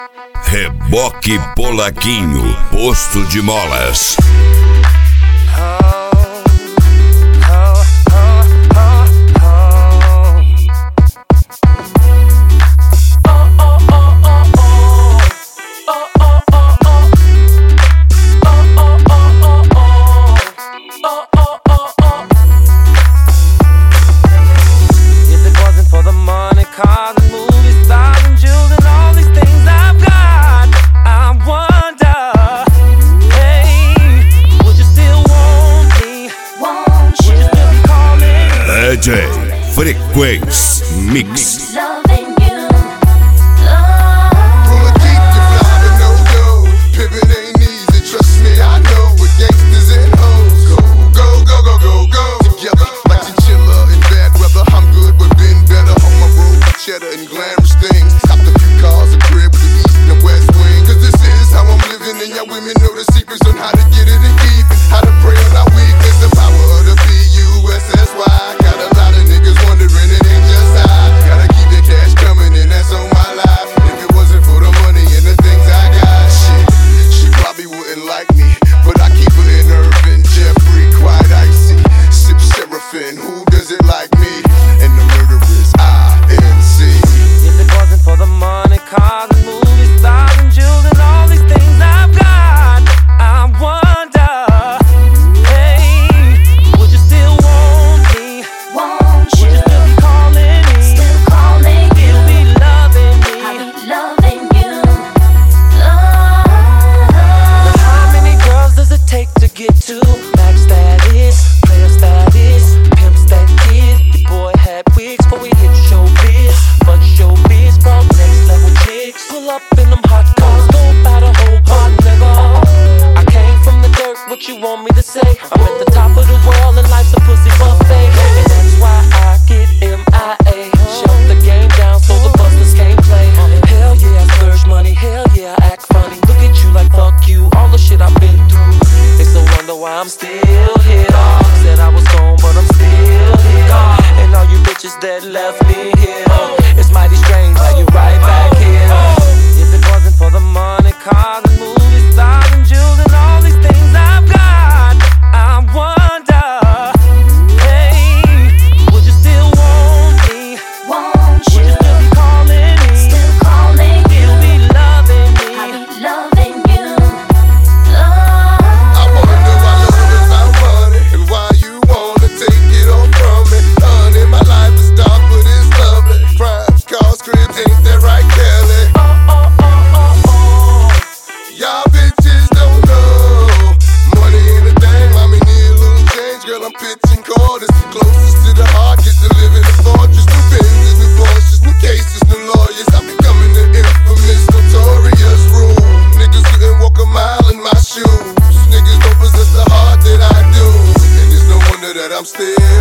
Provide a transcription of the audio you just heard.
Reboque Polaquinho, posto de molas. DJ Frequência Mix. Who does it like me? And the murderers INC. If it wasn't for the money, cars and movie stars and jewels and all these things I've got, I wonder, hey, would you still want me? Won't you? Would you still be calling me? Still calling you. You'll be loving me. I'll be loving you. But how many girls does it take to get to max status, player status? Pull up in them hot cars, go by the whole pot, nigga. I came from the dirt, what you want me to say? I'm at the top of the world and life's a pussy buffet. And that's why I get MIA. Shut the game down so the busters can't play. Hell yeah, I splurge money, hell yeah, I act funny. Look at you like fuck you, all the shit I've been through. They still wonder why I'm still here. Said I was gone, but I'm still here. And all you bitches that left me here, it's mighty strange how you right back here. If it wasn't for the money, cars and movie stars and jewels and all these things I've got, I wonder, hey, would you still want me? Won't you? Would you still be calling me? Still calling you. You'll be loving me. I'll be loving you. I wonder why love is about money and why you wanna take it all from me. Honey, my life is dark but it's lovely. Crimes, cars, cribs, ain't that right, Kelly? Y'all bitches don't know. Money ain't a thing, mommy need a little change. Girl, I'm pitching quarters. Closest to the heart, get to live in a fortress. New Benzes, new Porsches, new cases, new lawyers. I'm becoming the infamous, notorious rule. Niggas couldn't walk a mile in my shoes. Niggas don't possess the heart that I do. And it's no wonder that I'm still